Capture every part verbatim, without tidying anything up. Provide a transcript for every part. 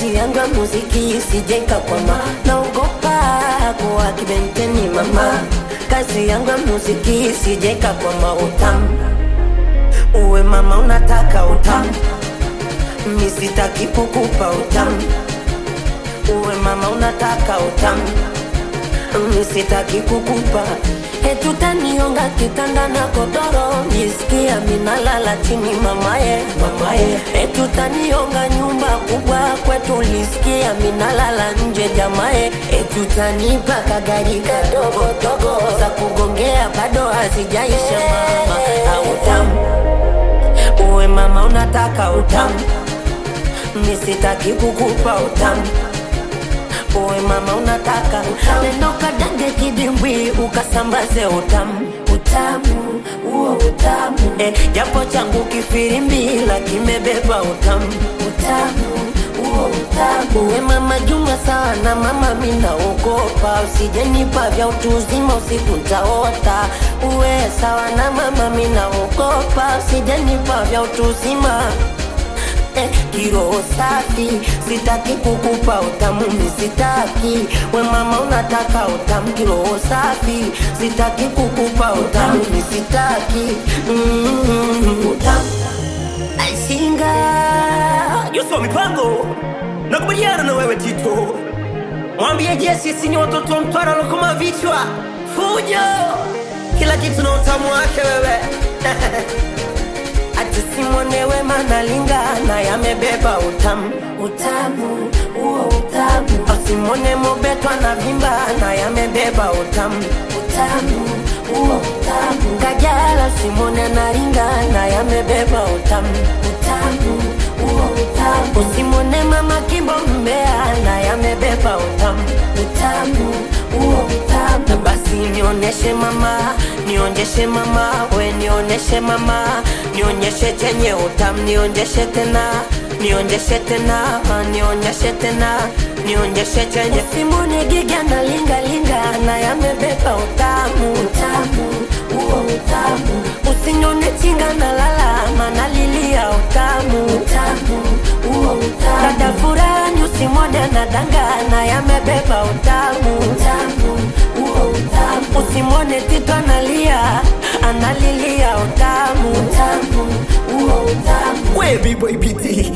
kazi yangu ya muziki sijenga kwa ma naogopa kuwa kibenteni mama. Kazi yangu ya muziki sijenga kwa mautamu. Uwe mama unataka utamu, mimi sitaki kukupa utamu. Uwe mama unataka utamu, mimi sitaki kukupa. Etu tanionga kitanda na kodoro, nisikia minalala chini mamaye, mamaye. Etu tanionga nyumba kubwa kwetu, nisikia minalala nje jamae. Etu tanipa kagari kadogo dogo, za kugongea bado hazijaisha mama. Utamu, uwe mama unataka utamu, mimi sitaki kukupa utamu. Uwe mama unataka neno kadange kidimbwi ukasambaze utamu. Utamu, uo utamu eh, japo changu kifirimbi la kimebeba utamu. Utamu, uo utamu. Uwe mama junga sana mama mina ukopa, usijenipa vya utuzima usiku ntaota. Uwe sawa na mama mina ukopa, usijenipa vya utuzima Eh, kiro safi, sitaki kukupa utamu, mimi sitaki. We mama unataka utamu, kiro safi, sitaki kukupa utamu, mimi sitaki. Mm-hmm. Utamu Aisinga Yusuwa mipango nakubaliana na wewe Tito. Mwambie Jesse sisi ni watoto mtwara lokoma vichwa fujo, kila kitu na utamu wake wewe. Ati simonewe manalinga na yamebeba utamu. Utamu, uo utamu. Asimone mobetwa na vimba na yamebeba utamu. Utamu, uo utamu. Kajala simone naringa na yamebeba utamu. Utamu, uo utamu. Usimone mama Kimbo Mbea na yamebeba utamu. Utamu, uo utamu. Basi nioneshe mama, nionjeshe mama, we nioneshe mama, nionyeshe chenye utamu, nionyeshe tena, nionyeshe tena, nionyeshe tena, nionyeshe chenye. Simone giga na linga linga na yamebeba utamu. Utamu, uo utamu. Usinyone chinga na lala mana lilia utamu. Utamu, uo utamu. Dada furani usimone na danga na yamebeba utamu. Utamu, uo utamu. Usimone Tito analia, analilia utamu. Utamu, uo utamu. We B-boy B T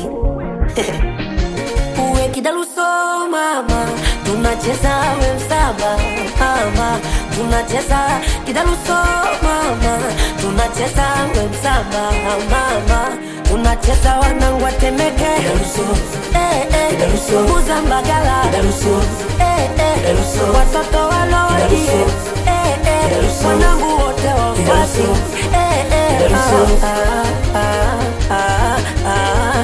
Uwe kidaluso mama, tunacheza we msaba mama. Tunacheza kidaluso mama, tunacheza we msaba mama. Tunacheza wanangu watemeke eh eh, Muza Mbagala eh eh, watoto walodi eh eh, wanangu wote wafasi eh eh. Ah ah ah ah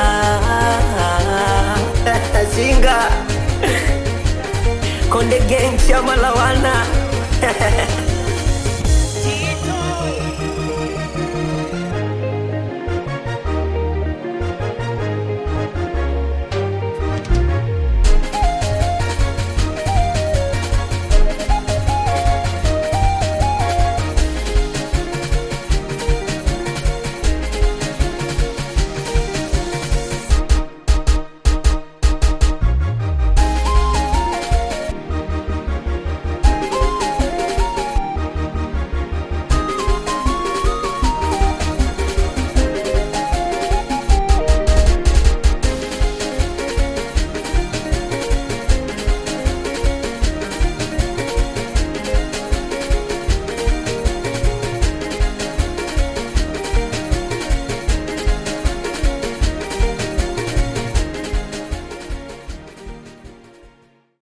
ah ah. Singa Konde Gang Chama Lawana